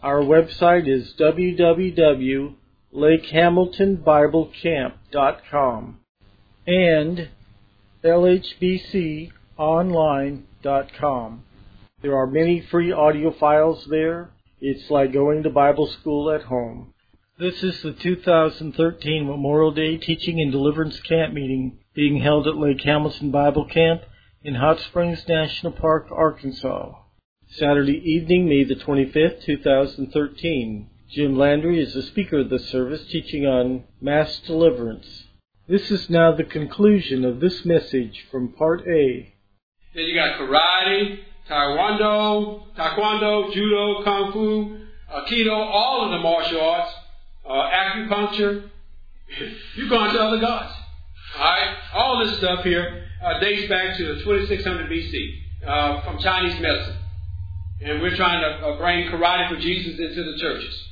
Our website is www.lakehamiltonbiblecamp.com and lhbconline.com. There are many free audio files there. It's like going to Bible school at home. This is the 2013 Memorial Day Teaching and Deliverance Camp meeting being held at Lake Hamilton Bible Camp in Hot Springs National Park, Arkansas. Saturday evening, May the 25th, 2013. Jim Landry is the speaker of the service, teaching on mass deliverance. This is now the conclusion of this message from Part A. Then you got karate, taekwondo, judo, kung fu, aikido, all of the martial arts, acupuncture. You've gone to other gods. All right? All this stuff here dates back to 2600 BC from Chinese medicine. And we're trying to bring karate for Jesus into the churches.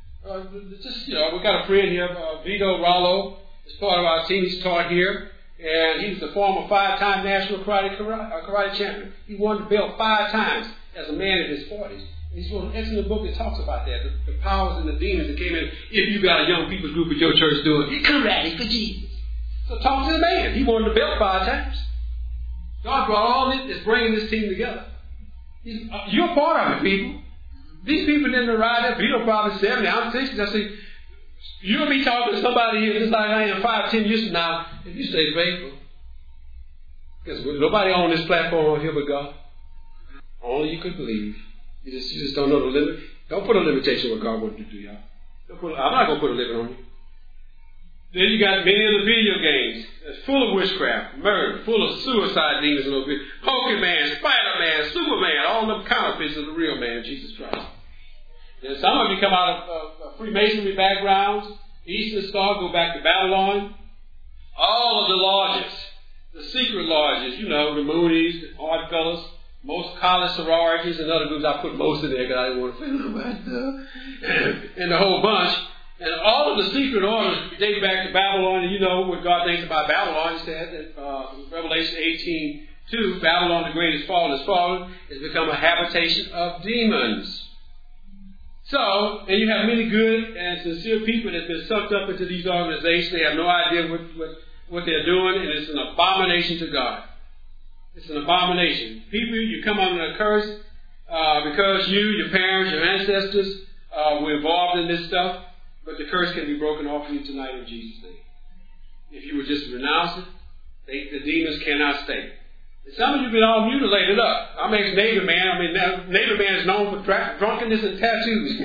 We've got a friend here, Vito Rallo, is part of our team. He's taught here. And he's the former 5-time national karate champion. He won the belt 5 times as a man in his 40s. And he's wrote an excellent book that talks about that, the powers and the demons that came in. If you got a young people's group at your church doing karate for Jesus. So talk to the man. He won the belt 5 times. God brought all this, is bringing this team together. You're part of it, people. These people didn't ride there. Vito probably 70, I'm 60. I say, you'll be talking to somebody here just like I am 5-10 years from now if you stay faithful. Because nobody on this platform here but God. Only you could believe. You just don't know the limit. Don't put a limitation on what God wants you to do, y'all. I'm not going to put a limit on you. Then you got many of the video games that's full of witchcraft, murder, full of suicide demons and those videos. Pokemon, Spider-Man, Superman, all them counterfeits of the real man, Jesus Christ. And some of you come out of Freemasonry backgrounds. Eastern Star, go back to Babylon. All of the lodges, the secret lodges, the Moonies, the Odd Fellows, most college sororities and other groups. I put most in there because I didn't want to offend nobody. And the whole bunch. And all of the secret orders date back to Babylon. And you know what God thinks about Babylon. He said that in Revelation 18:2, Babylon the Great is fallen, has become a habitation of demons. So, and you have many good and sincere people that have been sucked up into these organizations. They have no idea what they're doing, and it's an abomination to God. It's an abomination. People, you come under a curse because you, your parents, your ancestors were involved in this stuff. But the curse can be broken off of you tonight in Jesus' name. If you would just renounce it, the demons cannot stay. And some of you have been all mutilated up. I'm ex-Navy man. Navy man is known for drunkenness and tattoos.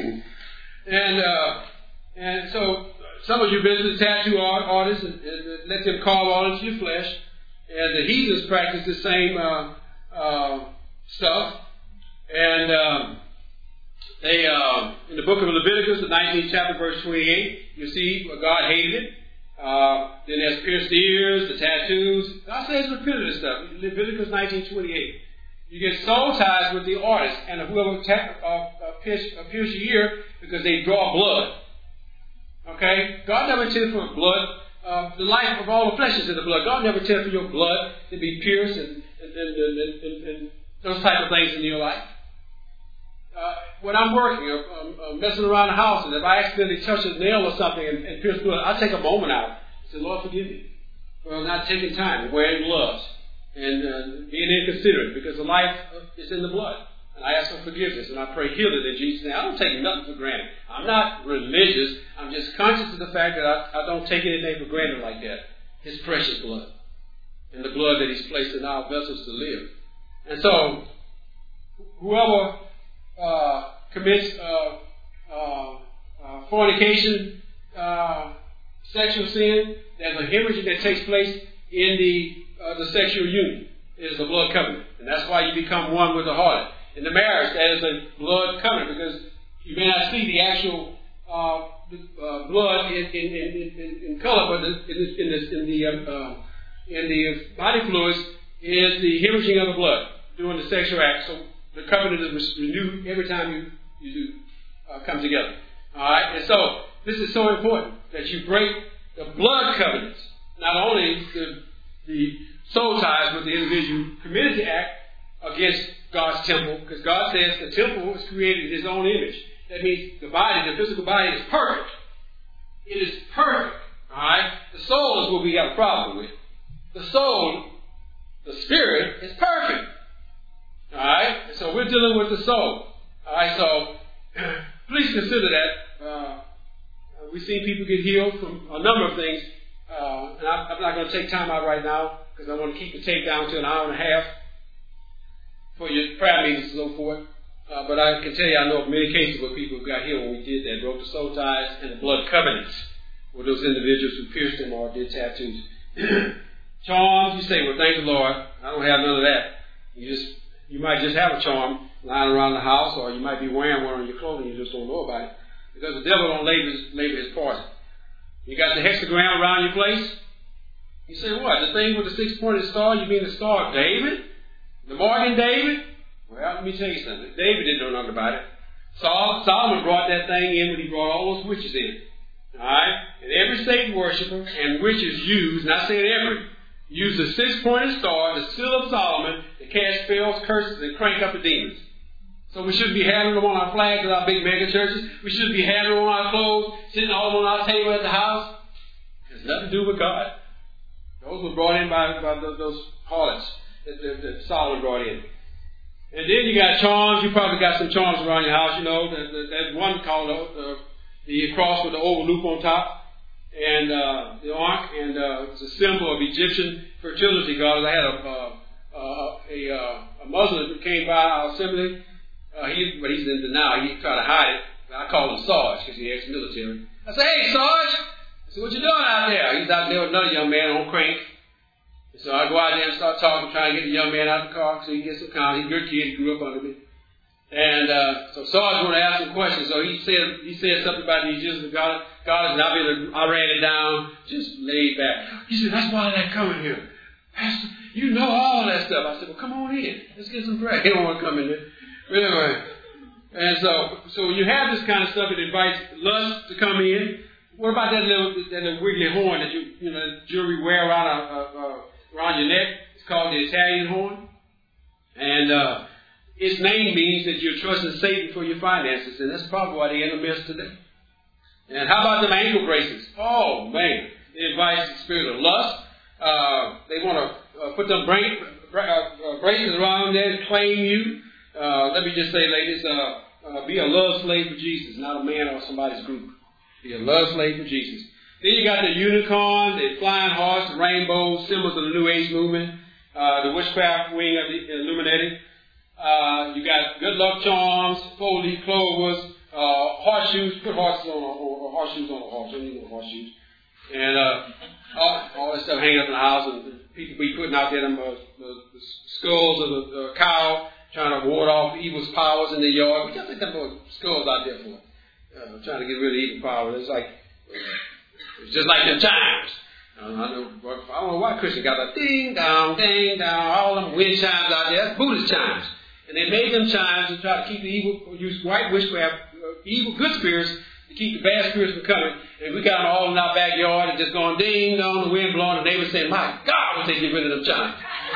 and so some of you visit tattoo artists and let them carve all into your flesh. And the heathens practice the same stuff. And they, in the book of Leviticus, the 19th chapter, verse 28, you see where God hated it. Then there's pierced ears, the tattoos. God says repetitive stuff. Leviticus 19:28. You get soul ties with the artist and whoever pierce your ear because they draw blood. Okay? God never intended for blood. The life of all the flesh is in the blood. God never intended for your blood to be pierced and those type of things in your life. When I'm working, I'm messing around the house, and if I accidentally touch a nail or something and pierce blood, I take a moment out and say, Lord, forgive me for not taking time and wearing gloves and being inconsiderate, because the life is in the blood. And I ask for forgiveness, and I pray healing in Jesus' name. I don't take nothing for granted. I'm not religious. I'm just conscious of the fact that I don't take anything for granted like that. His precious blood and the blood that He's placed in our vessels to live. And so, whoever commits fornication, sexual sin, there's a hemorrhaging that takes place in the sexual union. It is a blood covenant. And that's why you become one with the harlot. In the marriage, that is a blood covenant, because you may not see the actual blood in color, but in the body fluids is the hemorrhaging of the blood during the sexual act. So the covenant is renewed every time you do come together. All right, and so this is so important that you break the blood covenants, not only the soul ties with the individual who committed the act against God's temple, because God says the temple was created in His own image, that means the body, the physical body is perfect. It is perfect. Alright? The soul is what we got a problem with. The soul, the spirit, is perfect. Alright? So we're dealing with the soul. Alright, so please consider that. We've seen people get healed from a number of things. And I'm not going to take time out right now because I want to keep the tape down to an hour and a half for your prayer meetings and so forth. But I can tell you I know of many cases where people got healed when we did that, broke the soul ties and the blood covenants with those individuals who pierced them or did tattoos. Charms, you say, well, thank the Lord. I don't have none of that. You might just have a charm lying around the house, or you might be wearing one on your clothing, you just don't know about it. Because the devil don't labor his poison. You got the hexagram around your place. You say, what? The thing with the 6-pointed star? You mean the Star of David? The Morgan David? Well, let me tell you something. David didn't know nothing about it. Solomon brought that thing in when he brought all those witches in. Alright? And every Satan worshiper and witches use, not saying every, use the 6-pointed star, the seal of Solomon, to cast spells, curses, and crank up the demons. So we shouldn't be having them on our flags at our big mega churches. We shouldn't be having them on our clothes, sitting all on our table at the house. It has nothing to do with God. Those were brought in by those harlots that Solomon brought in. And then you got charms. You probably got some charms around your house. You know, that one called the cross with the oval loop on top, and the ark, and it's a symbol of Egyptian fertility goddess. I had a Muslim that came by our assembly. But he's in denial. He tried to hide it. I call him Sarge because he's ex-military. I said, hey, Sarge. I said, what you doing out there? He's out there with another young man on crank. And so I go out there and start talking, trying to get the young man out of the car so he gets some calm. He's a good kid. He grew up under me. And so Sarge wanted to ask some questions. So he said something about the Egyptian goddess, and I ran it down, just laid back. He said, that's why they're coming here. Pastor, you know all that stuff. I said, well, come on in. Let's get some prayer. He don't want to come in there. Anyway, and so when you have this kind of stuff, it invites lust to come in. What about that little wiggly horn that the jewelry wear around your neck? It's called the Italian horn, and its name means that you're trusting Satan for your finances, and that's probably why they're in the midst today. And how about them ankle bracelets? Oh man, it invites the spirit of lust. They want to put them bracelets around there and claim you. Let me just say, ladies, be a love slave for Jesus, not a man or somebody's group. Be a love slave for Jesus. Then you got the unicorn, the flying horse, the rainbow, symbols of the New Age movement, the witchcraft wing of the Illuminati. You got good luck charms, 4-leaf clovers, horseshoes. Put horseshoes on a horse. Don't need no horseshoes. And all that stuff hanging up in the house, and people be putting out there the skulls of the cow, trying to ward off evil's powers in the yard. What y'all think them skulls out there for? Trying to get rid of evil power. It's just like the chimes. I don't know why Christians got that ding dong, all them wind chimes out there. That's Buddhist chimes. And they made them chimes to try to keep the evil, use white witchcraft, evil good spirits to keep the bad spirits from coming. And we got them all in our backyard and just going ding dong, the wind blowing, and they would say, my God, would they get rid of them chimes?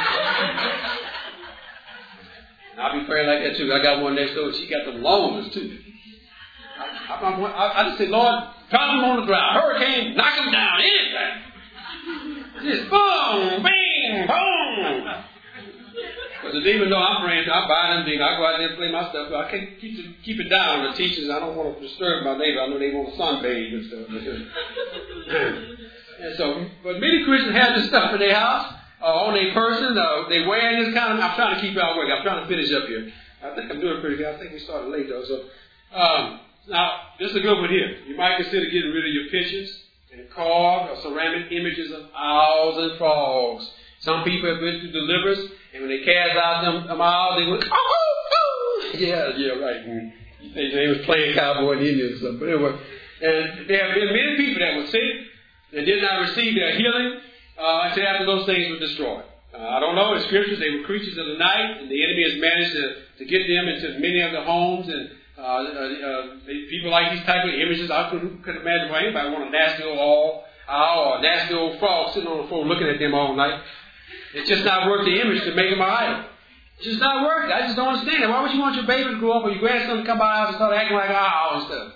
And I'll be praying like that too. I got one next door. She got them long ones too. I just said, Lord, drop them on the ground. Hurricane, knock them down, anything. Just boom, bing, boom. Because the demon know I'm praying, I buy them demons. I go out there and play my stuff. I can't keep it down. The teachers, I don't want to disturb my neighbor. I know they want to sunbathe and stuff. And so, but many Christians have this stuff in their house. On a person, they wearing this kind of. I'm trying to keep y'all awake. I'm trying to finish up here. I think I'm doing pretty good. I think we started late though. So now this is a good one here. You might consider getting rid of your pictures and carved or ceramic images of owls and frogs. Some people have been through deliverance, and when they cast out them owls, they went, oh. Yeah, right. You think they was playing cowboy and Indian or something. But anyway, and there have been many people that were sick and did not receive their healing. Until after those things were destroyed. I don't know. In scriptures, they were creatures of the night, and the enemy has managed to get them into many of the homes. And people like these type of images. I couldn't imagine why anybody want a nasty old owl or a nasty old frog sitting on the floor looking at them all night. It's just not worth the image to make them an idol. It's just not working. I just don't understand it. Why would you want your baby to grow up or your grandson to come by the house and start acting like all and stuff?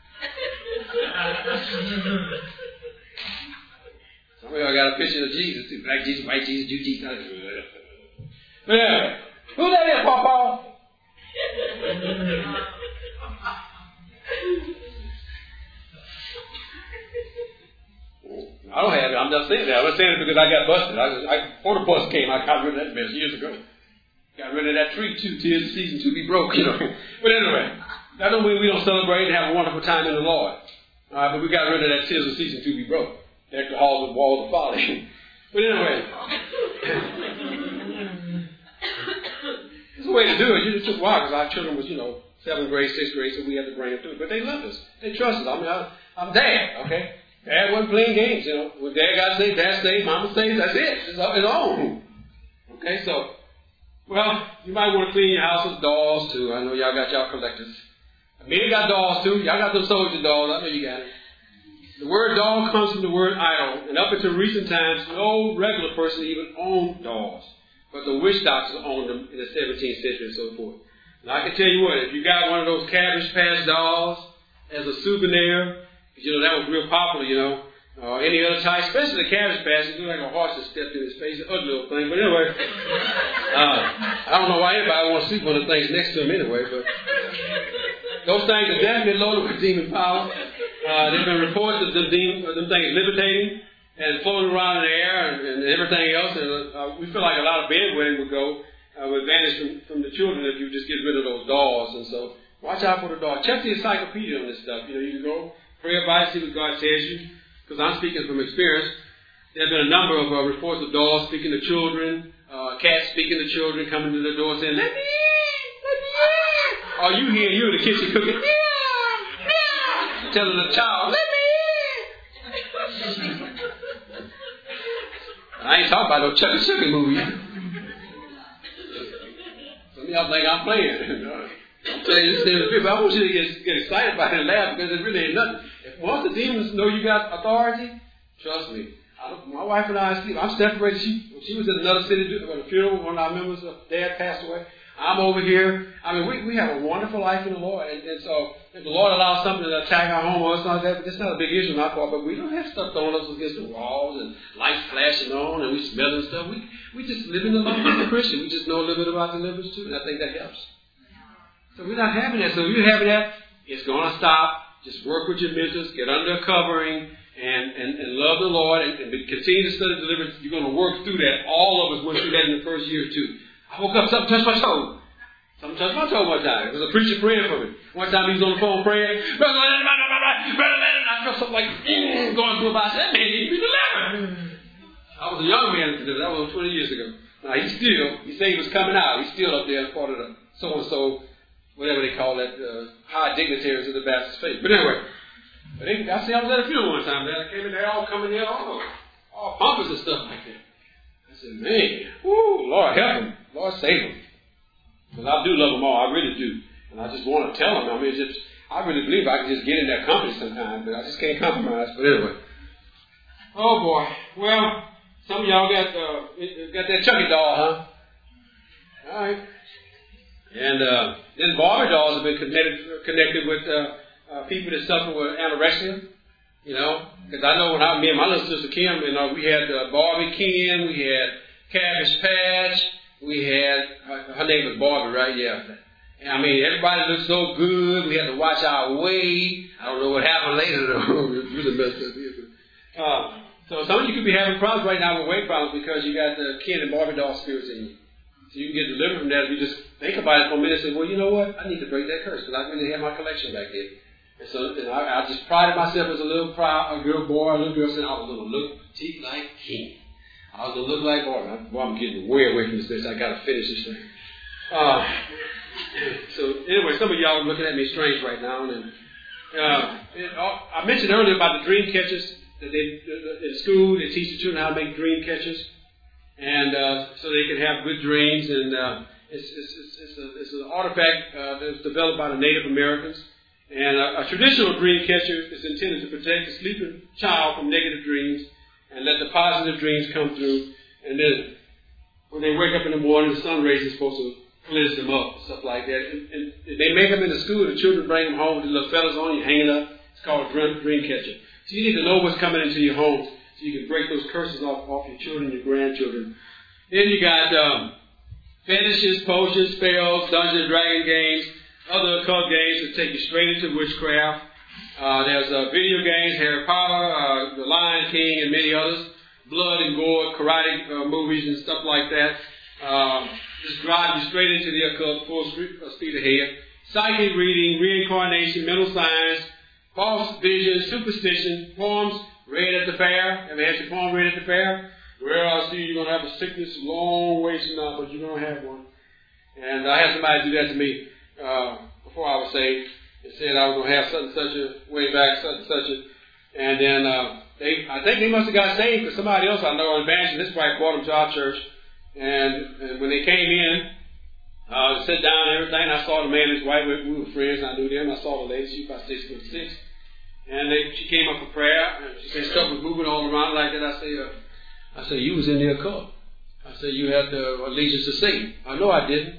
Some of y'all got a picture of Jesus too. Black Jesus, white Jesus, Jew Jesus. But anyway, who that is, Papa? I don't have it. I'm just saying that. I'm not saying it because I got busted. Before the bus came, I got rid of that mess years ago. Got rid of that tree too. Tears of season to be broke, you know. But anyway, that don't mean we don't celebrate and have a wonderful time in the Lord. All right, but we got rid of that tears of season to be broke. That's the halls of walls of folly. But anyway, it's a way to do it. It took a while because our children was, 7th grade, 6th grade, so we had to bring them through it. But they loved us. They trusted us. I mean, I'm Dad, okay? Dad wasn't playing games, When Dad got saved, Dad saved, Mama saved, that's it. It's up his own. Okay, so, well, you might want to clean your house with dolls, too. I know y'all got y'all collectors. Maybe got dolls, too. Y'all got those soldier dolls. I know you got it. The word doll comes from the word idol. And up until recent times, no regular person even owned dolls. But the witch doctors owned them in the 17th century and so forth. And I can tell you what, if you got one of those Cabbage Patch dolls as a souvenir, that was real popular, any other type, especially the Cabbage Patch, it looked like a horse that stepped in his face, an ugly little thing. But anyway, I don't know why anybody wants to sleep on the things next to him anyway, but those things are definitely loaded with demon power. There's been reports of them things levitating and floating around in the air and everything else. And we feel like a lot of bedwetting would vanish from the children if you just get rid of those dolls. And so watch out for the dolls. Check the encyclopedia on this stuff. You can go pray about it, see what God tells you. Because I'm speaking from experience. There have been a number of reports of dolls speaking to children, cats speaking to children, coming to the door saying, "Let me in! Or you here, you in the kitchen cooking, telling the child, "Let me in!" I ain't talking about no Chuck E. Cheese movie. Some of y'all think I'm playing. I'm telling you this, people. I want you to get excited about it and laugh because it really ain't nothing. If once the demons know you got authority, trust me. My wife and I, I'm separated. She was in another city at a funeral. One of our members, dad passed away. I'm over here. I mean, we have a wonderful life in the Lord. And so if the Lord allows something to attack our home or something like that, it's not a big issue on our part, but we don't have stuff throwing us against the walls and lights flashing on and we smelling stuff. We just live in the life of the Christian. We just know a little bit about deliverance too, and I think that helps. So we're not having that. So if you're having that, it's going to stop. Just work with your business, get under a covering, and love the Lord, and continue to study deliverance. You're going to work through that. All of us went through that in the first year or two. I woke up, something touched my toe. Something touched my toe one time. It was a preacher praying for me. One time he was on the phone praying. I felt something like going through about. I said, that man needs to be delivered. I was a young man at the time. That was 20 years ago. Now he said he was coming out. He's still up there as part of the so-and-so, whatever they call that, high dignitaries of the Baptist faith. But anyway, I was at a funeral one time, man. I came in there, all coming there, all pompous and stuff like that. I said, man, whoo, Lord help them. Lord save them. Because I do love them all. I really do. And I just want to tell them. I mean, I really believe I can just get in their company sometimes, but I just can't compromise. But anyway. Oh, boy. Well, some of y'all got that Chucky doll, huh? All right. And then Barbie dolls have been connected with people that suffer with anorexia. Because I know when me and my little sister Kim, we had Barbie Ken, we had Cabbage Patch, we had, her name was Barbie, right? Yeah. And I mean, everybody looked so good. We had to watch our weight. I don't know what happened later, though. It really messed us up. So some of you could be having problems right now with weight problems because you got the Ken and Barbie doll spirits in you. So you can get delivered from that if you just think about it for a minute and say, well, you know what? I need to break that curse because I really have my collection back there. And so I just prided myself as a little boy, a little girl, saying I was going to look petite like Ken. I was going to look like Barbie. Boy, I'm getting way away from this. I got to finish this thing. So anyway, some of y'all are looking at me strange right now. And I mentioned earlier about the dream catchers. That in school, they teach the children how to make dream catchers. And so they can have good dreams. And it's an artifact that was developed by the Native Americans. And a traditional dream catcher is intended to protect the sleeping child from negative dreams and let the positive dreams come through. And then when they wake up in the morning, the sun rays is supposed to cleanse them up and stuff like that. And they make them in the school. The children bring them home with the little feathers on. You hang it up. It's called a dream catcher. So you need to know what's coming into your homes so you can break those curses off your children, your grandchildren. Then you got fetishes, potions, spells, Dungeons and Dragon games, other occult games that take you straight into witchcraft. There's video games, Harry Potter, The Lion King, and many others. Blood and gore, karate movies and stuff like that. Just drive you straight into the occult, full speed ahead. Psychic reading, reincarnation, mental science, false vision, superstition, poems read at the fair. Ever had your poem read at the fair? Well, I see you're going to have a sickness a long ways from now, but you're going to have one. And I had somebody do that to me before I was saved. They said I was going to have such and such a way back, such and such a. And then I think they must have got saved because somebody else I know, an evangelist, probably brought them to our church. And when they came in, sat down and everything, I saw the man and his wife. We were friends, and I knew them. I saw the lady, she was about 6'6". And she came up for prayer, and she said stuff was moving all around like that. I said, you was in the occult. I said, you had the allegiance to Satan. I know I didn't.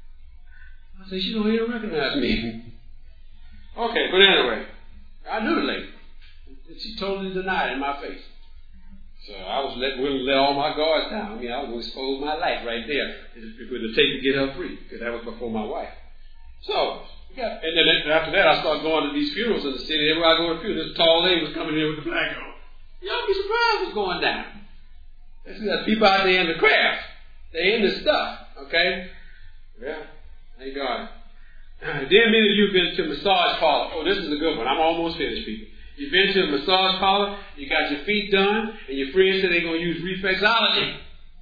I said, she don't even recognize me. Okay, but anyway, I knew the lady. She totally denied it in my face. So I was willing to let all my guards down. I mean, I was going to expose my life right there. It would have taken to get her free, because that was before my wife. So, yeah. And then after that, I started going to these funerals in the city. Everywhere I go to a funeral, this tall lady was coming in with the black on. You don't be surprised what's going down. There's people out there in the craft. They're in this stuff, okay? Yeah, thank God. Then many of you have been to a massage parlor. Oh, this is a good one. I'm almost finished, people. You've been to a massage parlor, you got your feet done, and your friends said they're going to use reflexology.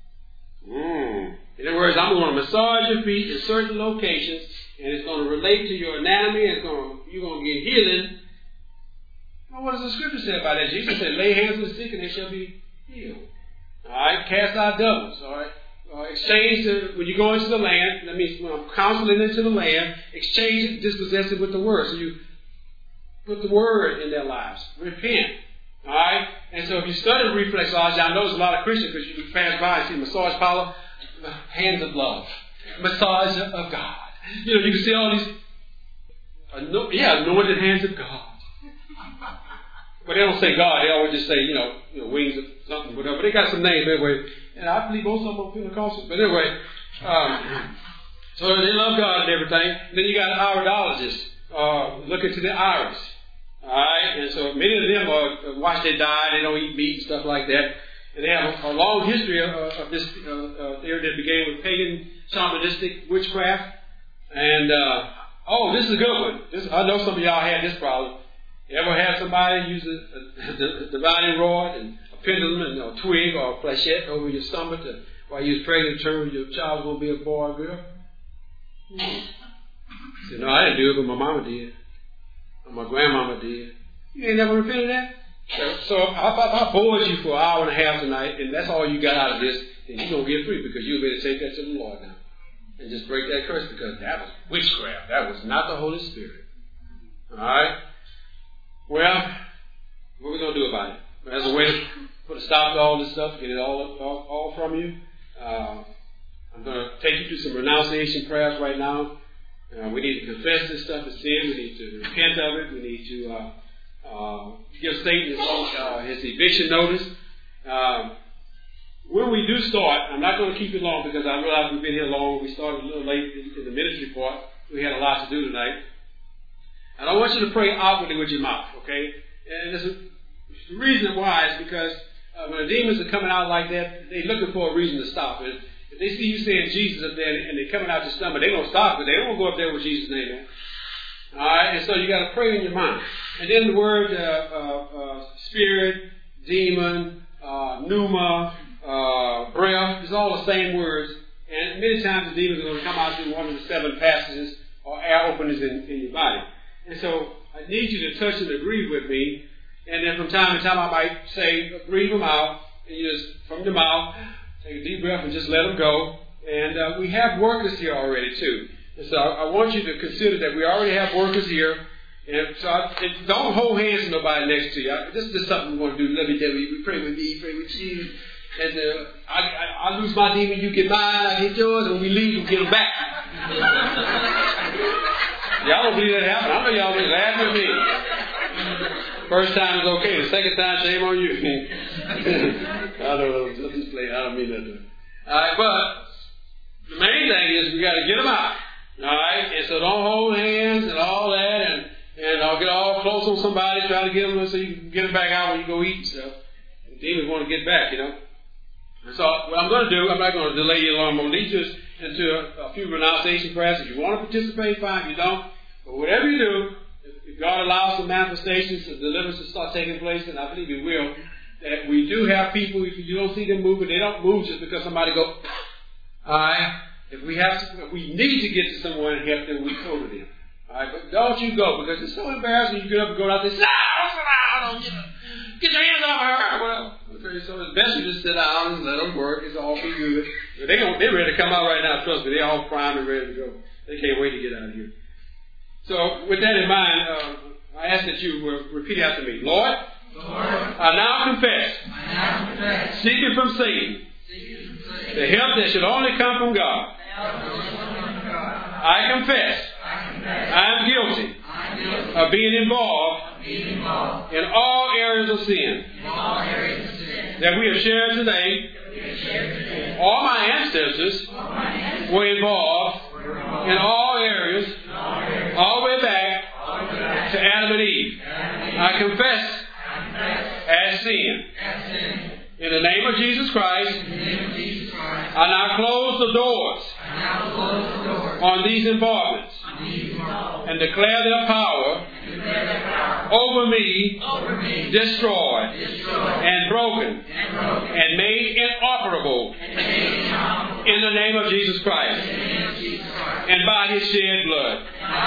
In other words, I'm going to massage your feet in certain locations, and it's going to relate to your anatomy, and you're going to get healing. Well, what does the scripture say about that? Jesus said, lay hands on the sick, and they shall be healed. All right, cast out devils. All right, exchange when you go into the land. That means when I'm counseling into the land, exchange it, dispossess it with the word. So you put the word in their lives. Repent. All right, and so if you study reflexology, I know there's a lot of Christians because you pass by and see massage parlor, hands of love, massage of God. You know, you can see all these, anointed hands of God. But they don't say God. They always just say, wings of something, whatever. They got some names anyway. And I believe most of them are Pentecostal. But anyway, so they love God and everything. And then you got iridologists looking to the iris. All right? And so many of them watch their diet. They don't eat meat and stuff like that. And they have a long history of this theory that began with pagan shamanistic witchcraft. And, this is a good one. I know some of y'all had this problem. You ever had somebody use a divining rod and a pendulum and a twig or a flechette over your stomach while you was pregnant to determine your child was going to be a boy or girl? I said, no, I didn't do it, but my mama did. Or my grandmama did. You ain't never repented of that? So if I bored you for an hour and a half tonight, and that's all you got out of this, then you're going to get free because you'll be able to take that to the Lord now. And just break that curse because that was witchcraft. That was not the Holy Spirit. All right? Well, what are we going to do about it? As a way to put a stop to all this stuff, get it all from you, I'm going to take you through some renunciation prayers right now. We need to confess this stuff as sin. We need to repent of it. We need to give Satan his eviction notice. When we do start, I'm not going to keep it long because I realize we've been here long. We started a little late in the ministry part. We had a lot to do tonight. And I want you to pray outwardly with your mouth, okay? And the reason why is because when the demons are coming out like that, they're looking for a reason to stop it. If they see you saying Jesus up there and they're coming out your stomach, they're going to stop it. They don't go up there with Jesus' name in. All right? And so you got to pray in your mind. And then the word spirit, demon, pneuma, breath, it's all the same words. And many times the demons are going to come out through one of the 7 passages or air openings in your body. And so I need you to touch and agree with me. And then from time to time I might say, breathe them out. And you just, from your mouth, take a deep breath and just let them go. And we have workers here already too. And so I want you to consider that we already have workers here. And so don't hold hands with nobody next to you. This is just something we want to do. Lovey-dovey. We pray with me, pray with you. And I lose my demon, you get mine, I get yours, and when we leave, we get them back. Y'all don't believe that happened. I know y'all be laughing at me. First time is okay. The second time, shame on you. I don't mean that. All right, but the main thing is we got to get them out. All right, and so don't hold hands and all that, and I'll get all close on somebody, try to get them so you can get them back out when you go eat and stuff. The demons want to get back, you know. And so what I'm going to do, I'm not going to delay you long. I'm going to lead you into a few renunciation prayers. If you want to participate, fine. If you don't, but whatever you do, if God allows some manifestations, some deliverance to start taking place, and I believe He will, that we do have people, if you don't see them moving, they don't move just because somebody go, all right? If we need to get to someone and help them, we go to them. All right, but don't you go, because it's so embarrassing. You get up and go out there and say, get your hands off her. Well, okay, so it's best you just sit down and let them work. It's all be good. They're ready to come out right now. Trust me, they're all primed and ready to go. They can't wait to get out of here. So, with that in mind, I ask that you repeat after me. Lord, I now confess, seeking from Satan, the help that should only come from God. I confess, I am guilty of being involved in all areas of sin that we have shared today. All my ancestors were involved in all areas, all the way back to Adam and Eve. I confess as sin. In the name of Jesus Christ, I now close the doors on these involvements and declare their power over me destroyed and broken and made inoperable in the name of Jesus Christ and by His shed blood.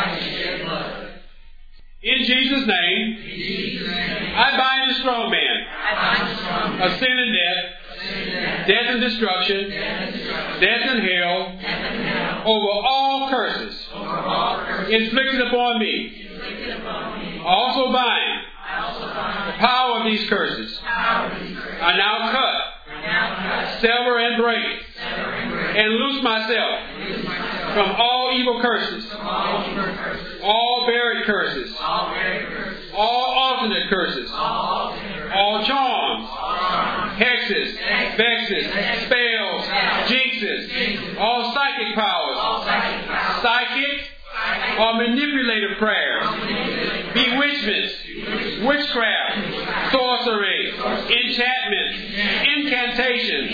In Jesus' name, I bind the strong man of sin and death, death and destruction, death and hell, over all curses inflicted upon me. I also bind the power of these curses. I now cut, sever and break, and loose myself from all evil curses, all buried curses, all alternate curses, all charms, hexes, vexes, spells, jinxes, all psychic powers, psychic or manipulative prayers, bewitchments, witchcraft, sorcery, enchantments, incantations,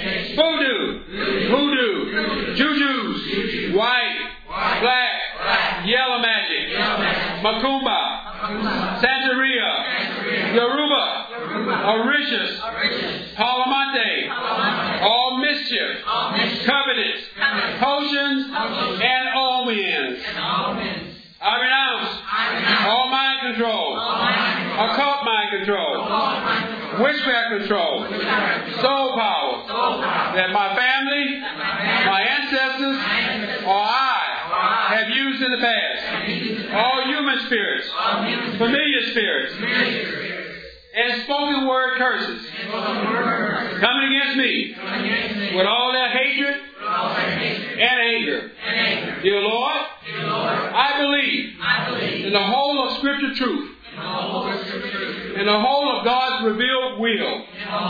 voodoo, jujus, white, black, yellow magic, macumba, santeria, yoruba, orishas, palamante, all mischief, covenants, potions, and omens. I renounce all mind control, occult mind control, witchcraft control, soul power that my family, my ancestors, or I have used in the past. All human spirits, familiar spirits, and spoken word curses coming against me with all their hatred and anger. Dear Lord, I believe in the whole of Scripture truth, in the whole of God's revealed will.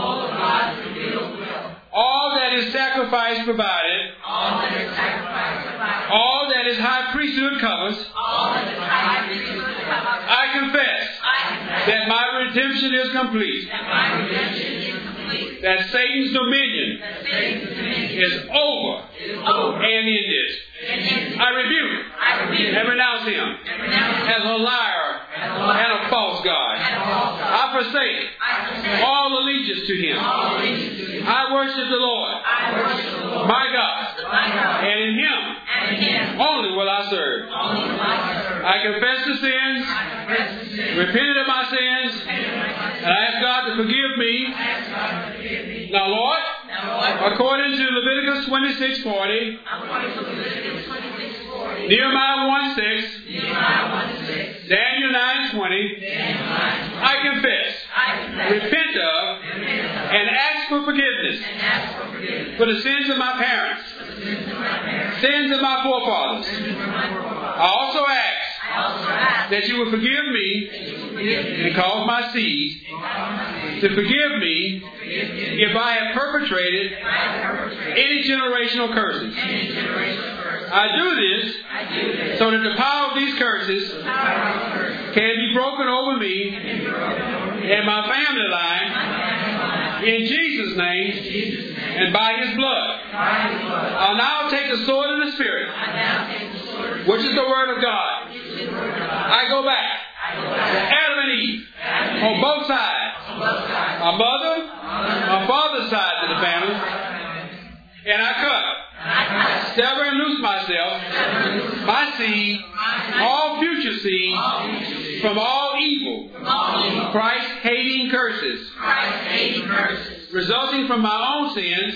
All that is sacrifice provided, all that is high priesthood covers, I confess that my redemption is complete, that Satan's dominion is over and ended. I rebuke and renounce him as a liar and a false God. I forsake all allegiance to him. I worship the Lord, my God, and in him only will I serve. I confess the sins, repented of my sins, and I ask God to forgive me. Now, Lord, according to Leviticus 26:40, Nehemiah 1:6, Daniel 9:20, I confess, repent of, and ask for forgiveness for the sins of my parents, sins of my forefathers. I also ask that you will forgive me and cause my seed to forgive me if I have perpetrated any generational curses. I do this so that the power of these curses can be broken over me and my family line in Jesus' name and by His blood. I'll now take the sword of the Spirit, which is the Word of God. I go back to Adam and Eve on both sides, my mother, my father's side of the family, and I cut, sever and loose myself, my seed, all future seed, from all evil, Christ-hating curses, resulting from my own sins,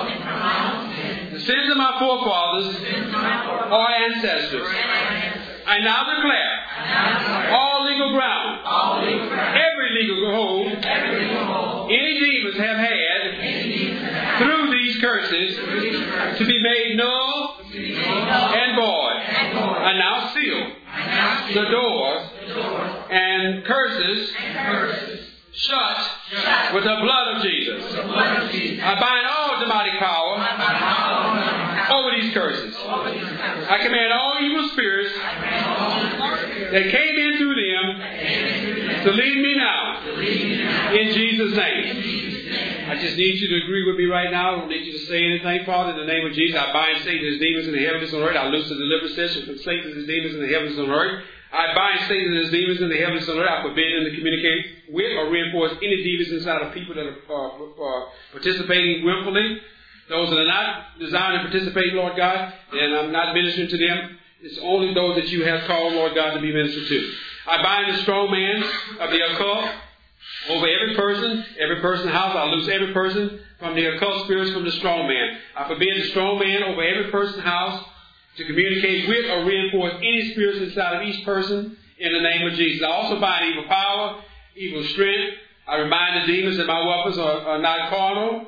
the sins of my forefathers or ancestors. I now declare all legal ground, every legal hold any demons have had through these curses to be made null and void. I now seal the doors and curses shut with the blood of Jesus. I bind all demonic power over these curses. I command all evil spirits that came in through them to leave me now in Jesus' name. I just need you to agree with me right now. I don't need you to say anything, Father. In the name of Jesus, I bind Satan and his demons in the heavens and on earth. I loose the deliverance session from Satan and his demons in the heavens and on earth. I bind Satan and his demons in the heavens and on earth. I forbid them to communicate with or reinforce any demons inside of people that are participating willfully. Those that are not designed to participate, Lord God, and I'm not ministering to them. It's only those that you have called, Lord God, to be ministered to. I bind the strong man of the occult over every person's house. I loose every person from the occult spirits from the strong man. I forbid the strong man over every person's house to communicate with or reinforce any spirits inside of each person in the name of Jesus. I also bind evil power, evil strength. I remind the demons that my weapons are not carnal,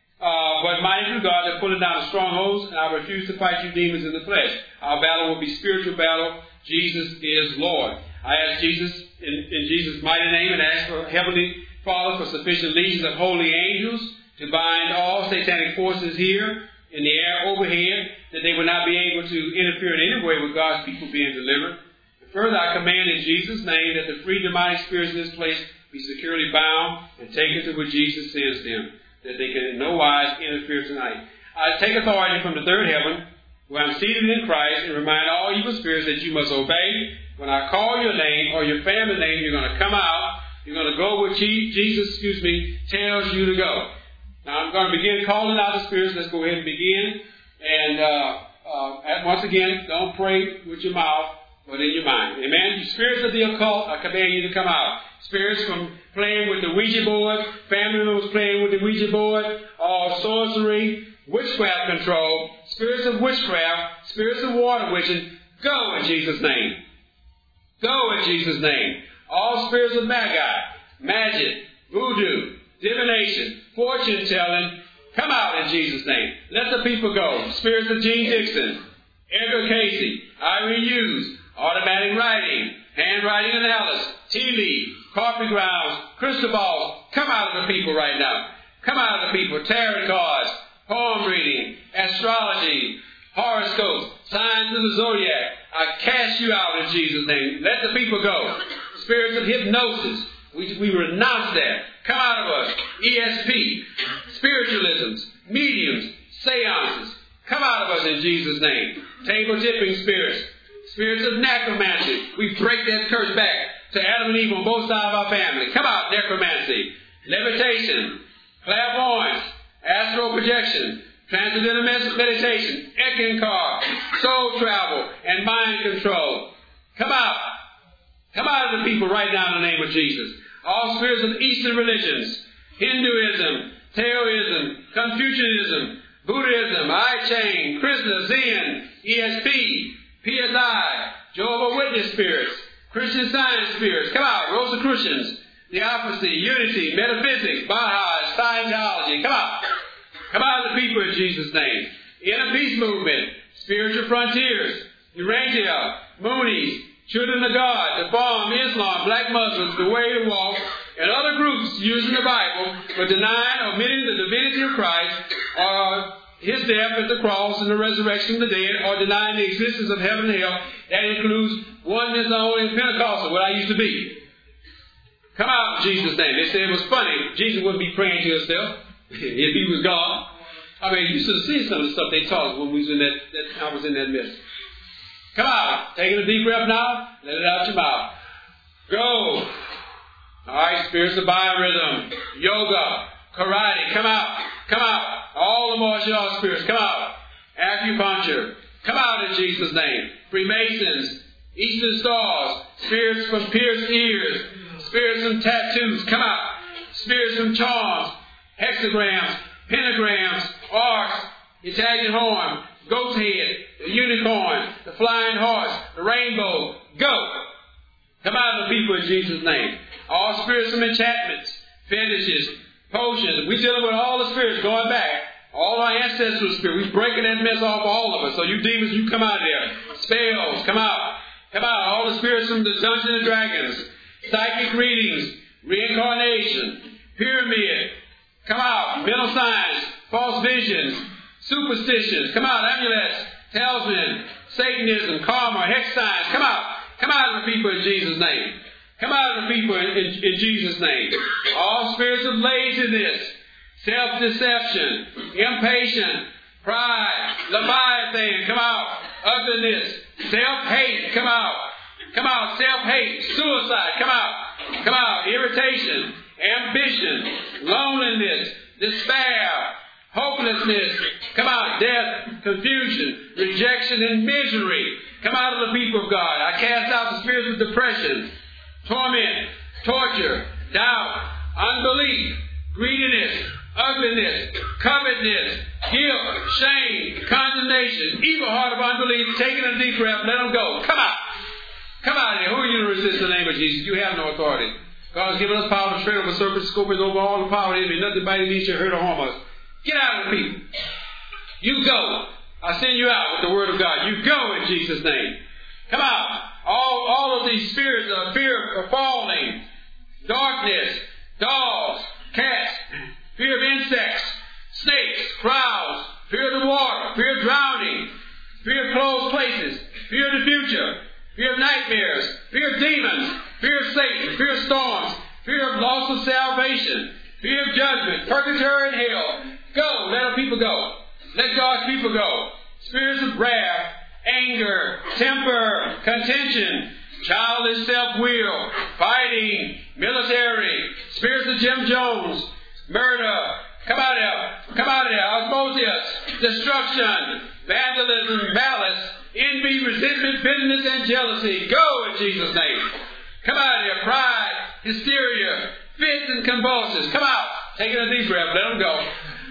but mighty through God. They're pulling down strongholds, and I refuse to fight you demons in the flesh. Our battle will be spiritual battle. Jesus is Lord. I ask Jesus in Jesus' mighty name, and ask for Heavenly Father for sufficient legions of holy angels to bind all satanic forces here in the air overhead, that they will not be able to interfere in any way with God's people being delivered. And further, I command in Jesus' name that the free demonic spirits in this place be securely bound and taken to where Jesus sends them, that they can in no wise interfere tonight. I take authority from the third heaven, where I'm seated in Christ, and remind all evil spirits that you must obey. When I call your name or your family name, you're going to come out. You're going to go where Jesus tells you to go. Now I'm going to begin calling out the spirits. Let's go ahead and begin. And once again, don't pray with your mouth, but in your mind. Amen? You spirits of the occult, I command you to come out. Spirits from playing with the Ouija board, family members playing with the Ouija board, all sorcery, witchcraft control, spirits of witchcraft, spirits of water witching, go in Jesus' name. Go in Jesus' name. All spirits of magi, magic, voodoo, divination, fortune telling, come out in Jesus' name. Let the people go. Spirits of Gene Dixon, Edgar Casey, Irene Hughes, automatic writing, handwriting analysis, tea leaf, coffee grounds, crystal balls, come out of the people right now. Come out of the people. Tarot cards, palm reading, astrology, horoscopes, signs of the zodiac. I cast you out in Jesus' name. Let the people go. Spirits of hypnosis. We renounce that. Come out of us. ESP, spiritualisms, mediums, seances. Come out of us in Jesus' name. Table tipping spirits. Spirits of necromancy. We break that curse back to Adam and Eve on both sides of our family. Come out, necromancy. Levitation. Clairvoyance. Astral projection. Transcendental meditation. Eckankar. Soul travel. And mind control. Come out. Come out of the people right now in the name of Jesus. All spirits of Eastern religions. Hinduism. Taoism. Confucianism. Buddhism. I Ching. Krishna. Zen. ESP. PSI, Jehovah's Witness spirits, Christian Science spirits, come out, Rosicrucians, theopathy, unity, metaphysics, Baha'i, Scientology. Come out. Come out of the people in Jesus' name. Inner Peace Movement, Spiritual Frontiers, Erangia, Moonies, Children of God, the Farm, Islam, Black Muslims, The Way to Walk, and other groups using the Bible but denying or omitting the divinity of Christ, or His death at the cross and the resurrection of the dead, or denying the existence of heaven and hell. That includes oneness only and Pentecostal, what I used to be. Come out in Jesus' name. They said it was funny. Jesus wouldn't be praying to himself if He was God. I mean, you should have seen some of the stuff they taught us when we was in I was in that mess. Come out. Taking a deep breath now. Let it out your mouth. Go. All right, spirits of biorhythm, yoga, karate. Come out. Come out. All the martial arts spirits. Come out. Acupuncture. Come out in Jesus' name. Freemasons, Eastern Stars, spirits from pierced ears, spirits from tattoos. Come out. Spirits from charms, hexagrams, pentagrams, arcs, Italian horn, goat's head, the unicorn, the flying horse, the rainbow. Go. Come out of the people in Jesus' name. All spirits from enchantments, fetishes, potions. We're dealing with all the spirits going back. All our ancestral spirits. We're breaking that mess off all of us. So you demons, you come out of there. Spells, come out. Come out. All the spirits from the Dungeons and Dragons. Psychic readings, reincarnation, pyramid. Come out. Mental science, false visions, superstitions. Come out. Amulets, talisman, Satanism, karma, hex signs. Come out. Come out of the people in Jesus' name. Come out of the people in Jesus' name. All spirits of laziness, self-deception, impatient, pride, Leviathan, come out. Ugliness, self-hate, come out. Come out. Self-hate, suicide, come out. Come out. Irritation, ambition, loneliness, despair, hopelessness, come out. Death, confusion, rejection, and misery. Come out of the people of God. I cast out the spirits of depression, torment, torture, doubt, unbelief, greediness, ugliness, covetousness, guilt, shame, condemnation, evil heart of unbelief. Taking a deep breath, let them go. Come out. Come out of here. Who are you to resist the name of Jesus? You have no authority. God has given us power to tread over serpents, scorpions, over all the power of the enemy. Nothing by any means shall hurt or harm us. Get out of the people. You go. I send you out with the word of God. You go in Jesus' name. Come out. All of these spirits of fear of falling, darkness, dogs, cats, fear of insects, snakes, crowds, fear of the water, fear of drowning, fear of closed places, fear of the future, fear of nightmares, fear of demons, fear of Satan, fear of storms, fear of loss of salvation, fear of judgment, purgatory and hell. Go. Let the people go. Let God's people go. Spirits of wrath, anger, temper, contention, childish self-will, fighting, military, spirits of Jim Jones, murder. Come out of there. Come out of there. Osmosis, destruction, vandalism, malice, envy, resentment, bitterness, and jealousy. Go in Jesus' name. Come out of here. Pride, hysteria, fits and convulsions. Come out. Taking a deep breath. Let them go.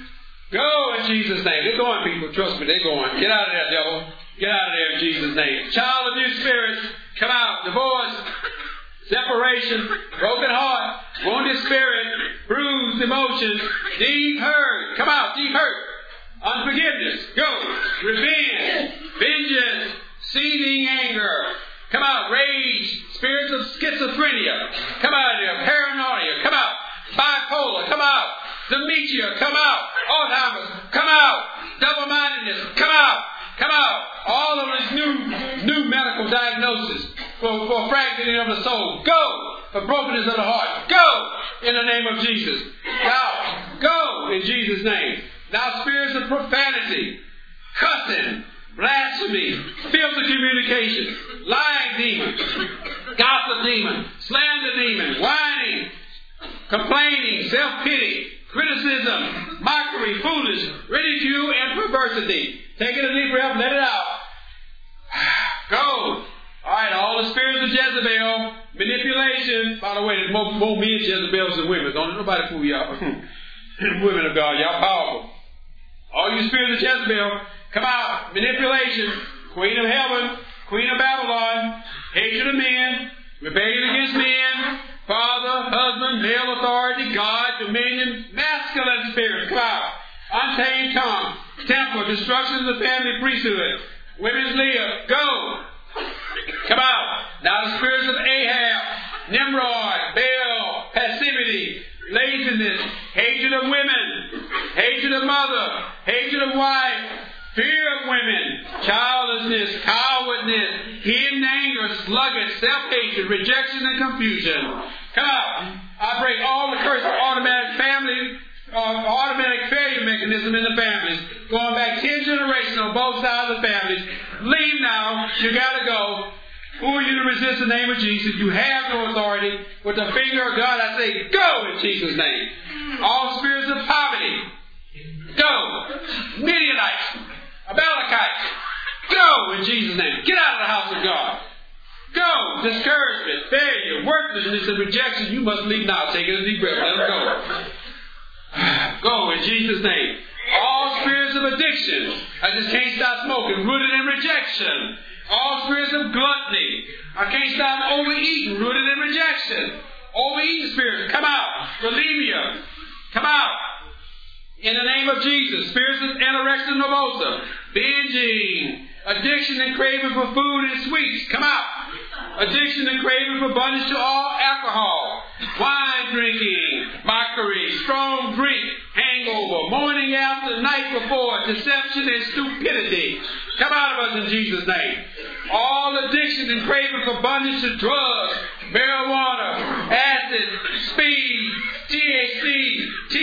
Go in Jesus' name. They're going, people. Trust me. They're going. Get out of there, devil. Get out of there in Jesus' name. Child abuse spirits. Come out. Divorce, separation, broken heart, wounded spirit, bruised emotions, deep hurt. Come out. Deep hurt. Unforgiveness. Go. Revenge. Vengeance. Seething anger. Come out. Rage. Spirits of schizophrenia. Come out of there. Paranoia. Come out. Bipolar. Come out. Dementia. Come out. Alzheimer's. Come out. Double-mindedness. Come out. Come out. All of this new medical diagnosis for fragmenting of the soul. Go. For brokenness of the heart. Go. In the name of Jesus. Now, go in Jesus' name. Now, spirits of profanity, cussing, blasphemy, filthy communication, lying demon, gossip demon, slander demon, whining, complaining, self-pity, criticism, mockery, foolish, ridicule, and perversity. Taking a deep breath, let it out. Go. All right, all the spirits of Jezebel, manipulation. By the way, there's more men Jezebels than women. Don't let nobody fool y'all. Women of God, y'all powerful. All you spirits of Jezebel, come out. Manipulation, queen of heaven, queen of Babylon, hatred of men, rebellion against men, father, husband, lying tongue, temper, destruction of the family priesthood. Women's Leah, go. Come out. Now the spirits of Ahab, Nimrod, Baal, passivity, laziness, hatred of women, hatred of mother, hatred of wife, fear of women, childlessness, cowardness, hidden anger, sluggish, self-hatred, rejection, and confusion. Come out. I break all the curse of automatic failure mechanism in the families, going back 10 generations on both sides of the families. Leave now. You got to go. Who are you to resist the name of Jesus? You have no authority. With the finger of God, I say, go in Jesus' name. All spirits of poverty, go. Midianites, Amalekites, go in Jesus' name. Get out of the house of God. Go. Discouragement, failure, worthlessness, and rejection. You must leave now. Take a deep breath. Let them go. Go in Jesus' name. All spirits of addiction. I just can't stop smoking. Rooted in rejection. All spirits of gluttony. I can't stop overeating. Rooted in rejection. Overeating spirits. Come out. Bulimia. Come out. In the name of Jesus. Spirits of anorexia nervosa. Binging. Addiction and craving for food and sweets. Come out. Addiction and craving for bondage to all alcohol. Wine drinking. Mockery. Strong drink. Hangover. Morning after. Night before. Deception and stupidity. Come out of us in Jesus' name. All addiction and craving for bondage to drugs, marijuana, acid, speed, THC,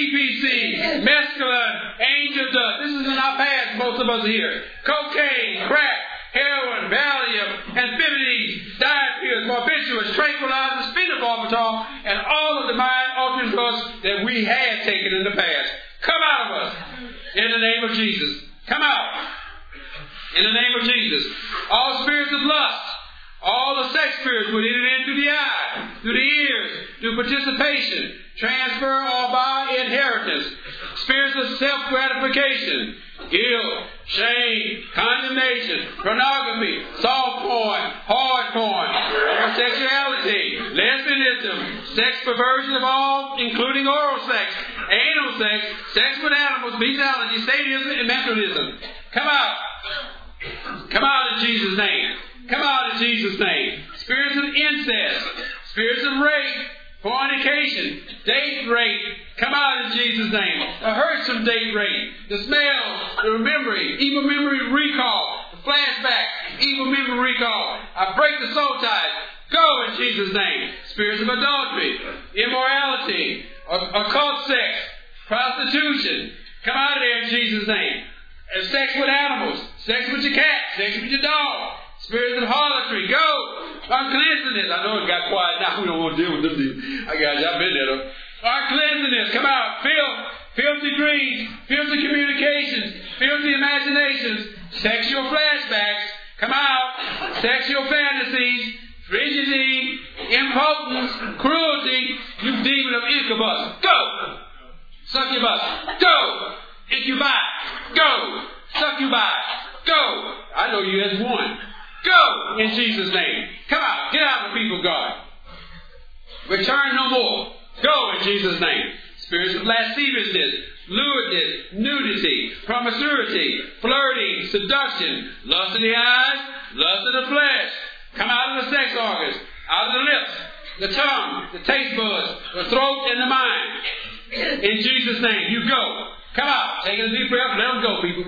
TPC, mescaline, angel dust. This is in our past, most of us are here. Cocaine, crack, heroin, Valium, amphetamines, diet pills, barbiturates, tranquilizers, phenobarbital, and all of the mind-altering drugs that we had taken in the past. Come out of us in the name of Jesus. Come out. In the name of Jesus. All spirits of lust, all the sex spirits would enter in through the eye, through the ears, through participation, transfer, or by inheritance. Spirits of self-gratification, guilt, shame, condemnation, pornography, soft porn, hard porn, homosexuality, lesbianism, sex perversion of all, including oral sex, anal sex, sex with animals, bestiality, sadism, and mentalism. Come out. Come out in Jesus' name. Come out in Jesus' name. Spirits of incest, spirits of rape, fornication, date rape. Come out in Jesus' name. The hurts from date rape, the smells, the memory, evil memory recall, the flashback, evil memory recall. I break the soul ties. Go in Jesus' name. Spirits of adultery, immorality, occult sex, prostitution. Come out of there in Jesus' name. And sex with animals, sex with your cat, sex with your dog, spirits of harlotry, go. Uncleanness. I know it got quiet now. We don't want to deal with them. I got you. I've been there though. Uncleanness. Come out. Filthy dreams, filthy communications, filthy imaginations, sexual flashbacks. Come out. Sexual fantasies, frigidity, impotence, cruelty. You demon of incubus. Go. Succubus. Go. Incubi. Go. Succubi. Go. I know you as one. Go in Jesus' name. Come out. Get out of the people of God. Return no more. Go in Jesus' name. Spirits of lasciviousness, lewdness, nudity, promiscuity, flirting, seduction, lust of the eyes, lust of the flesh. Come out of the sex organs, out of the lips, the tongue, the taste buds, the throat, and the mind. In Jesus' name, you go. Come out. Take a deep breath. Let them go, people.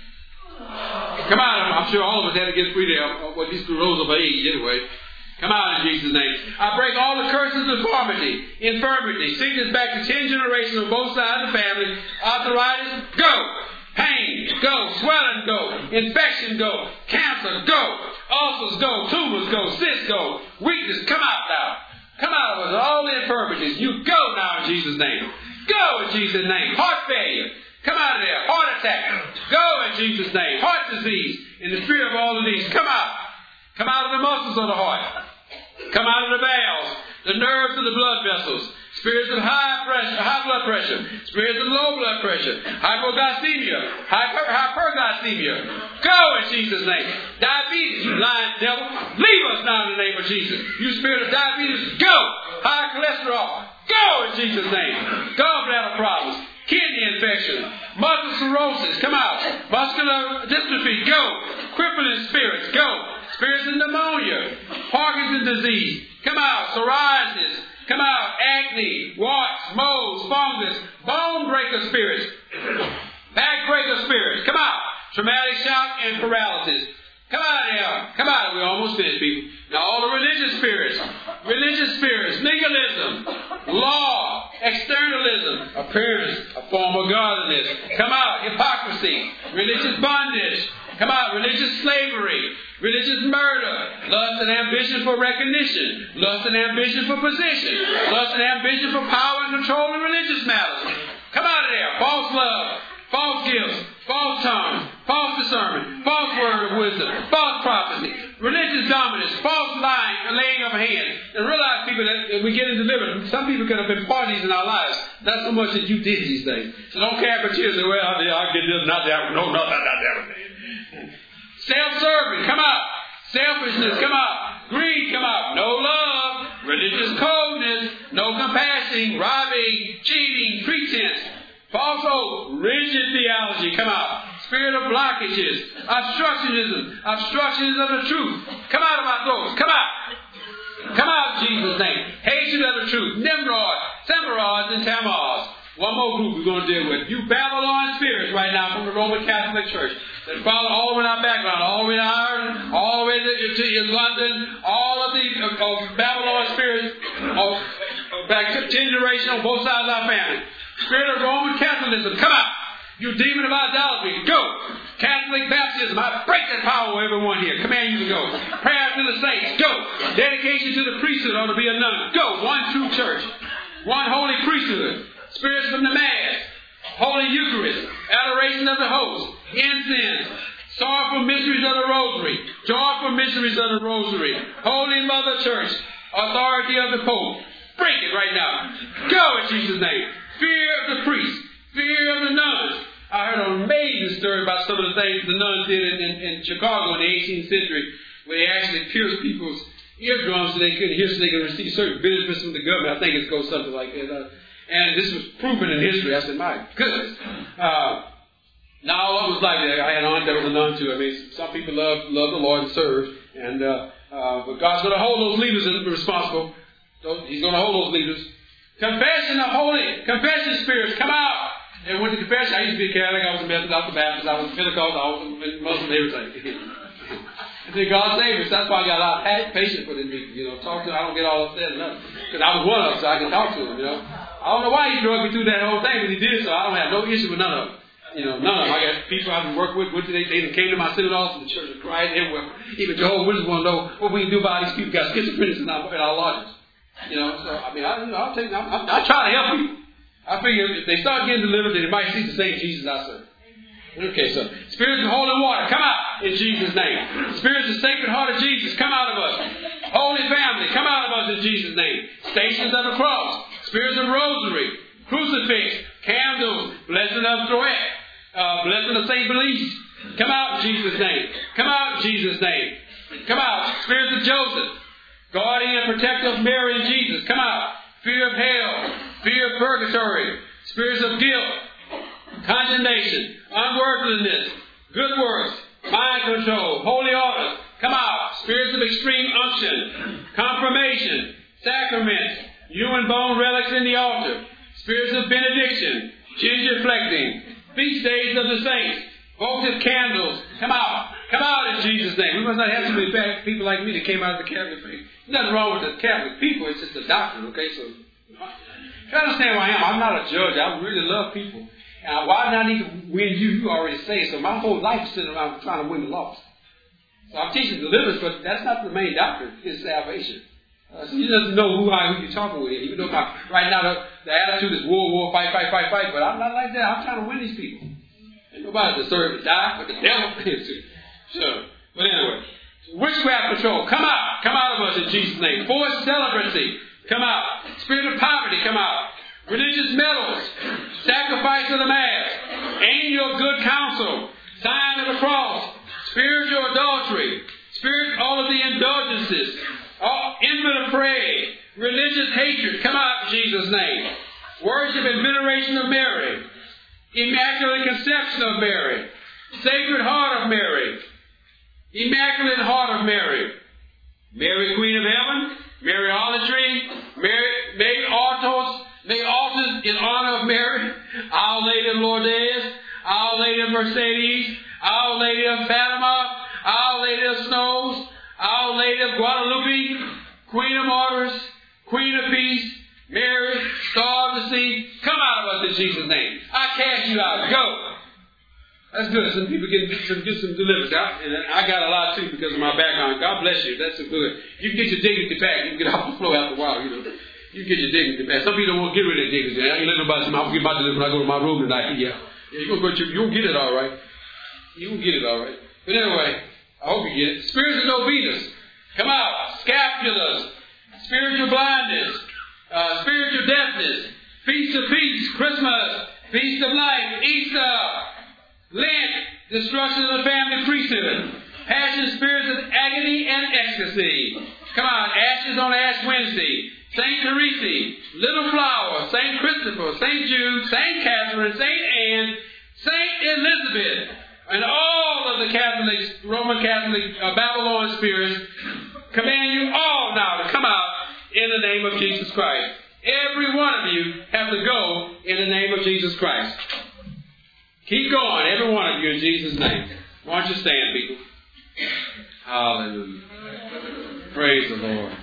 Come out. I'm sure all of us had to get free there. Well, at least through those of age, anyway. Come out in Jesus' name. I break all the curses of deformity, infirmity, sickness back to 10 generations on both sides of the family. Arthritis, go. Pain, go. Swelling, go. Infection, go. Cancer, go. Ulcers, go. Tumors, go. Cysts, go. Weakness, come out now. Come out of us. All the infirmities. You go now in Jesus' name. Go in Jesus' name. Heart failure. Come out of there. Heart attack. Go in Jesus' name. Heart disease. In the spirit of all of these. Come out. Come out of the muscles of the heart. Come out of the valves. The nerves of the blood vessels. Spirits of high blood pressure. Spirits of low blood pressure. Hypoglycemia. Hyperglycemia. Go in Jesus' name. Diabetes. You lying devil. Leave us now in the name of Jesus. You spirit of diabetes. Go. High cholesterol. Go in Jesus' name. Gallbladder problems. Kidney infection. Muscle cirrhosis. Come out. Muscular dystrophy. Go. Crippling spirits. Go. Spirits of pneumonia. Parkinson's disease. Come out. Psoriasis. Come out. Acne. Warts. Moles. Fungus. Bone breaker spirits. Back breaker spirits. Come out. Traumatic shock and paralysis. Come out of there. Come out. We're almost finished, people. Now all the religious spirits, legalism, law, externalism, appearance, a form of godliness. Come out. Hypocrisy, religious bondage. Come out. Religious slavery, religious murder, lust and ambition for recognition, lust and ambition for position, lust and ambition for power and control in religious matters. Come out of there. False love. False gifts, false tongues, false discernment, false word of wisdom, false prophecy, religious dominance, false lying, laying of hands. And realize, people, that we get in deliverance. Some people could have been parties in our lives. Not so much that you did these things. So don't caricature. Say, well, I'll get this, not that. No, not that. Self-serving, come out. Selfishness, come out. Greed, come out. No love. Religious coldness. No compassion. Robbing. Cheating. Pretense. False hope, rigid theology, come out. Spirit of blockages, obstructionism of the truth. Come out of our throats, come out. Come out in Jesus' name. Hatred of the truth, Nimrod, Semirads, and Tammuz. One more group we're going to deal with. You Babylon spirits right now from the Roman Catholic Church that follow all the way in our background, all the way to Ireland, all the way to London, all of the Babylon spirits, back to 10 generations on both sides of our family. Spirit of Roman Catholicism, come out. You demon of idolatry, go. Catholic baptism, I break that power over everyone here. Command you to go. Prayer to the saints, go. Dedication to the priesthood ought to be a nun. Go. One true church. One holy priesthood. Spirits from the Mass. Holy Eucharist. Adoration of the host. Incense. Sorrowful mysteries of the Rosary. Joyful mysteries of the Rosary. Holy Mother Church. Authority of the Pope. Break it right now. Go in Jesus' name. Fear of the priests. Fear of the nuns. I heard an amazing story about some of the things the nuns did in Chicago in the 18th century, where they actually pierced people's eardrums so they couldn't hear, so they could receive certain benefits from the government. I think it goes something like that. And this was proven in history. I said, my goodness. Now, what was like that? I had an aunt that was a nun too. I mean, some people love the Lord and serve. And but God's going to hold those leaders responsible. He's going to hold those leaders. Confession of holy, confession spirits, come out. And when the confession, I used to be a Catholic, I was a Methodist, I was a Baptist, I was a Pentecostal, I was Muslim, everything. And then God saved us. That's why I got a lot of patience for them people. Talk to them, I don't get all upset enough. Because I was one of them, so I can talk to them, I don't know why he drug me through that whole thing, but he did, so I don't have no issue with none of them. None of them. I got people I've been working with, they came to my synagogue from the Church of Christ, everywhere. Even Jehovah's Witnesses want to know what we can do about these people who got schizophrenia in our lodges. So I mean, I try to help people. I figure if they start getting delivered, then they might see the same Jesus I serve. Okay, so spirits of holy water, come out in Jesus' name. Spirits of sacred heart of Jesus, come out of us. Holy family, come out of us in Jesus' name. Stations of the cross, spirits of rosary, crucifix, candles, blessing of Throet, blessing of St. Belize. Come out in Jesus' name. Come out in Jesus' name. Come out. Spirits of Joseph. Guardian and protector of Mary and Jesus. Come out. Fear of hell. Fear of purgatory. Spirits of guilt. Condemnation. Unworthiness. Good works. Mind control. Holy orders. Come out. Spirits of extreme unction. Confirmation. Sacraments. Human bone relics in the altar. Spirits of benediction. Genuflecting. Feast days of the saints. Votive candles. Come out. Come out in Jesus' name. We must not have too many bad people like me that came out of the Catholic faith. Nothing wrong with the Catholic people. It's just a doctrine, okay? So, try to understand who I am. I'm not a judge. I really love people. And why do I need to win you? You already say so. My whole life is sitting around trying to win the lost. So I'm teaching deliverance, but that's not the main doctrine. It's salvation. So you doesn't know who you're talking with. Even though right now the attitude is war, fight. But I'm not like that. I'm trying to win these people. Ain't nobody deserve to die, but the devil is. Sure. But anyway, witchcraft control, come out. Come out of us in Jesus' name. Forced celibacy, come out. Spirit of poverty, come out. Religious medals, sacrifice of the Mass, angel good counsel, sign of the cross, spiritual adultery, all of the indulgences, infant of prey, religious hatred, come out in Jesus' name. Worship and veneration of Mary, Immaculate Conception of Mary, Sacred Heart of Mary, Immaculate Heart of Mary, Mary Queen of Heaven, Mary Olive Tree, Mary Altars, Mary Altars in honor of Mary, Our Lady of Lourdes, Our Lady of Mercedes, Our Lady of Fatima, Our Lady of Snows, Our Lady of Guadalupe, Queen of Martyrs, Queen of Peace, Mary, Star of the Sea, come out of us in Jesus' name. I cast you out. Go. That's good. Some people get some deliverance out, and I got a lot too because of my background. God bless you. That's so good. You can get your dignity back. You can get off the floor after a while. You can get your dignity back. Some people don't want to get rid of their dignity. I ain't letting nobody say, "I'll get my deliverance when I go to my room tonight." Yeah, you'll get it all right. You'll get it all right. But anyway, I hope you get it. Spirits of novenas, come out. Scapulas, spiritual blindness, spiritual deafness, Feast of Peace, Christmas, Feast of Life, Easter, Lent, destruction of the family priesthood, passion, spirits of agony and ecstasy. Come on, ashes on Ash Wednesday, St. Teresa, Little Flower, St. Christopher, St. Jude, St. Catherine, St. Anne, St. Elizabeth, and all of the Catholics, Roman Catholic, Babylon spirits, command you all now to come out in the name of Jesus Christ. Every one of you have to go in the name of Jesus Christ. Keep going, every one of you, in Jesus' name. Why don't you stand, people? Hallelujah. Praise the Lord.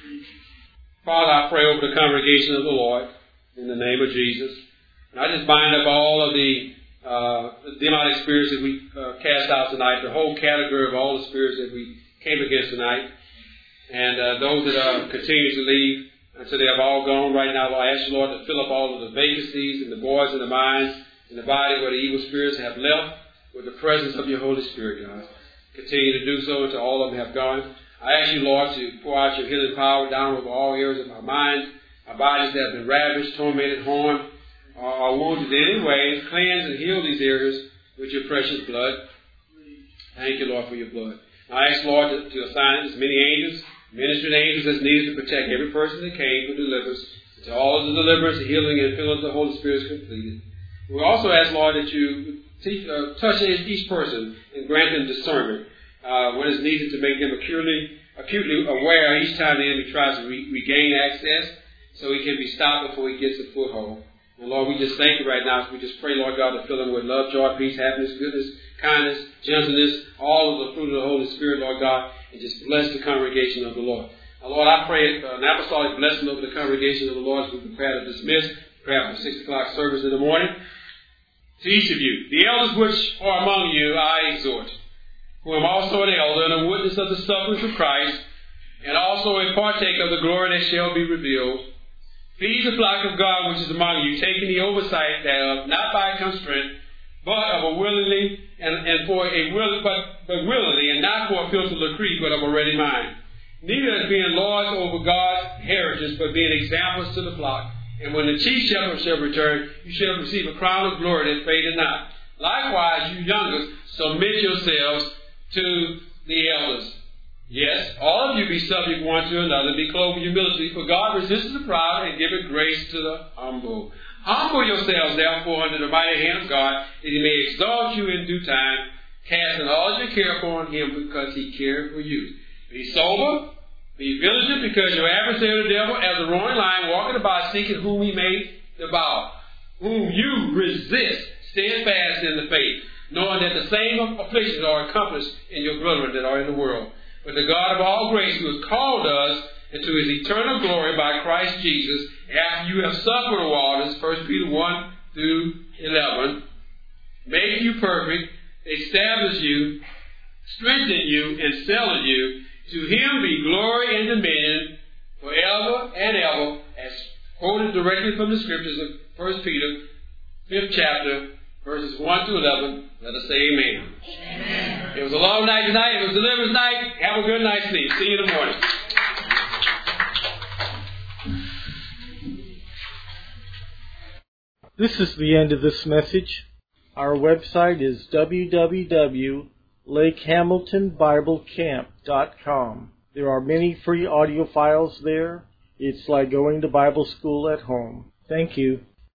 Father, I pray over the congregation of the Lord in the name of Jesus. And I just bind up all of the demonic spirits that we cast out tonight, the whole category of all the spirits that we came against tonight. And those that continue to leave until they have all gone right now, I ask you, Lord, to fill up all of the vacancies in the voids and the minds in the body where the evil spirits have left with the presence of your Holy Spirit, God. Continue to do so until all of them have gone. I ask you, Lord, to pour out your healing power down over all areas of our minds, our bodies that have been ravaged, tormented, harmed, or wounded in any way. Cleanse and heal these areas with your precious blood. Thank you, Lord, for your blood. I ask, Lord, to assign as many angels, ministering angels as needed to protect every person that came for deliverance, until all of the deliverance, the healing, and filling of the Holy Spirit is completed. We also ask, Lord, that you touch each person and grant them discernment when it's needed to make them acutely aware each time the enemy tries to regain access so he can be stopped before he gets a foothold. And Lord, we just thank you right now. We just pray, Lord God, to fill them with love, joy, peace, happiness, goodness, kindness, gentleness, all of the fruit of the Holy Spirit, Lord God, and just bless the congregation of the Lord. Now, Lord, I pray an apostolic blessing over the congregation of the Lord as we prepare to dismiss, prepare for 6 o'clock service in the morning. To each of you, the elders which are among you, I exhort, who am also an elder and a witness of the sufferings of Christ, and also a partaker of the glory that shall be revealed. Feed the flock of God which is among you, taking the oversight thereof, not by constraint, but of a willingly and for a will, but willingly, and not for a filthy decree, but of a ready mind. Neither as being lords over God's heritage, but being examples to the flock. And when the chief shepherd shall return, you shall receive a crown of glory that fadeth not. Likewise, you youngest, submit yourselves to the elders. Yes, all of you be subject one to another, be clothed with humility, for God resists the proud and giveth grace to the humble. Humble yourselves, therefore, under the mighty hand of God, that he may exalt you in due time, casting all your care upon him, because he cared for you. Be sober, be vigilant, because your adversary the devil, as a roaring lion, walking about, seeking whom he may devour, whom you resist, steadfast in the faith, knowing that the same afflictions are accomplished in your brethren that are in the world. But the God of all grace, who has called us into his eternal glory by Christ Jesus, after you have suffered a while, this 1 Peter 1 through 11, make you perfect, establish you, strengthen you, and settle you. To him be glory and dominion forever and ever, as quoted directly from the scriptures of 1 Peter, 5th chapter, verses 1 to 11. Let us say amen. Amen. It was a long night tonight. It was deliverance night. Have a good night's sleep. See you in the morning. This is the end of this message. Our website is www.lakehamiltonbiblecamp.com. There are many free audio files there. It's like going to Bible school at home. Thank you.